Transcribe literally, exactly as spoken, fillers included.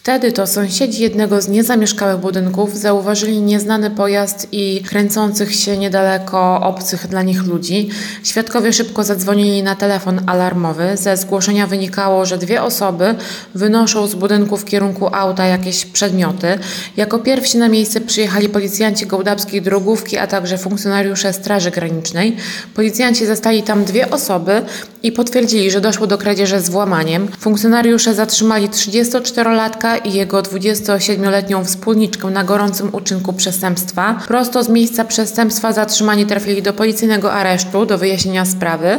Wtedy to sąsiedzi jednego z niezamieszkałych budynków zauważyli nieznany pojazd i kręcących się niedaleko obcych dla nich ludzi. Świadkowie szybko zadzwonili na telefon alarmowy. Ze zgłoszenia wynikało, że dwie osoby wynoszą z budynku w kierunku auta jakieś przedmioty. Jako pierwsi na miejsce przyjechali policjanci gołdapskiej drogówki, a także funkcjonariusze Straży Granicznej. Policjanci zastali tam dwie osoby i potwierdzili, że doszło do kradzieży z włamaniem. Funkcjonariusze zatrzymali trzydziestoczterolatka i jego dwudziestosiedmioletnią wspólniczkę na gorącym uczynku przestępstwa. Prosto z miejsca przestępstwa zatrzymani trafili do policyjnego aresztu do wyjaśnienia sprawy.